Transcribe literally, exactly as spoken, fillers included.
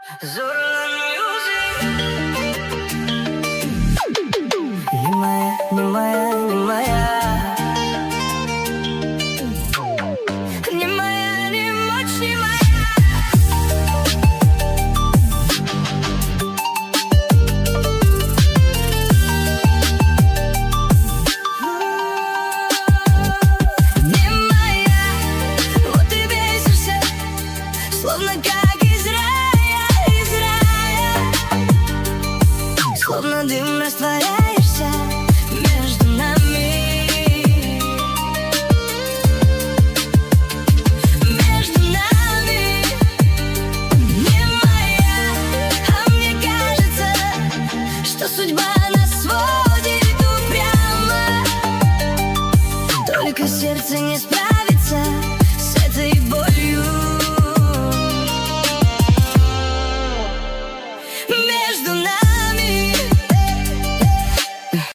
Zorlan music. Не моя, не моя, не моя. Не моя, не мочь, не моя. Не моя. Вот и бесишься, словно как из рая, из рая. Словно дым растворяешься между нами, между нами. Не моя, а мне кажется, что судьба нас сводит упрямо. Только сердце не справится с этой болью. Между нами